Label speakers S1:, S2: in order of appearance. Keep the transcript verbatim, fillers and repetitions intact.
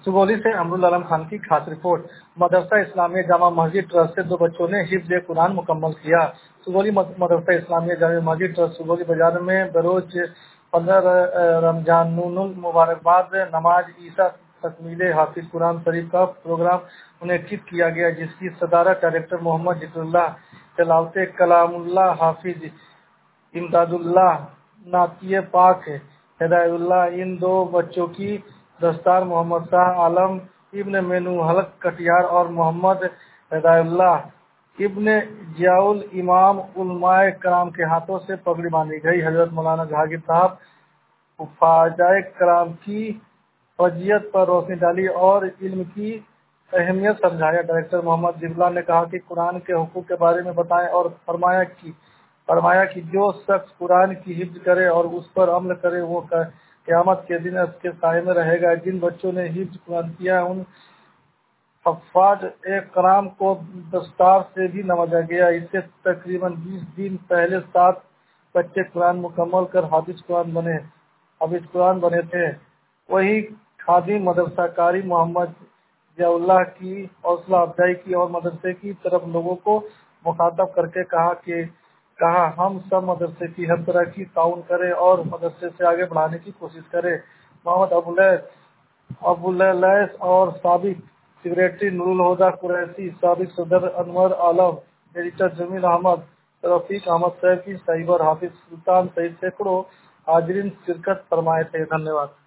S1: सुगौली से अमरुल आलम खान की खास रिपोर्ट। मदरसा इस्लामिया जामा मस्जिद ट्रस्ट से दो बच्चों ने हिफ्ज कुरान मुकम्मल किया। सुगौली मदरसा इस्लामिया जामा मस्जिद ट्रस्ट सुगौली बाजार में बरोज पंद्रह रमजानुल मुबारकबाद नमाज ईसा तकमीले हाफिज कुरान शरीफ का प्रोग्राम मुनक्किद किया गया, जिसकी सदारत डायरेक्टर मोहम्मद जिक्रुल्लाह, तिलावत कलामुल्लाह हाफिज इमदादुल्लाह, नातिए पाक हिदायतुल्लाह। इन दो बच्चों की दस्तार मोहम्मद शाह आलम इब्न मेनू हलक कटिहार और मोहम्मद हिदायतुल्लाह इब्न जियाउल इमाम उलमाए कराम के हाथों से पगड़ी बांधी गई। हजरत मौलाना जहांगीर साहब उफाजाए कराम की फजीयत पर रोशनी डाली और इल्म की अहमियत समझाया। डायरेक्टर मोहम्मद जिब्ला ने कहा कि कुरान के हुकूक के बारे में बताएं और फरमाया कि फरमाया कि जो शख्स कुरान की हिफ्ज करे और उस पर अमल करे वो क़यामत के दिन इसके साए में रहेगा। जिन बच्चों ने हिफ्ज कुरान किया उन हफ्फाज ए कराम को दस्तार से भी नवाजा गया। इससे तकरीबन बीस दिन पहले सात बच्चे कुरान मुकम्मल कर हाफिज कुरान बने हाफिज कुरान बने थे। वही खादिम मदरसा कारी मोहम्मद जियाउल्लाह की हौसला अफजाई की और मदरसे की तरफ लोगों को मुखातब करके कहा कि कहा हम सब मदरसे की हर तरह की ताउन करें और मदरसे से आगे बढ़ाने की कोशिश करें। मोहम्मद अबुलैस और साबिक सेक्रेटरी नूरुल हुदा कुरैशी, साबिक सदर अनवर आलम, एडिटर जमील अहमद, रफीक अहमद सैफी, साइबर हाफिज सुल्तान सहित सैकड़ों हाजिरीन शिरकत फरमाए थे। धन्यवाद।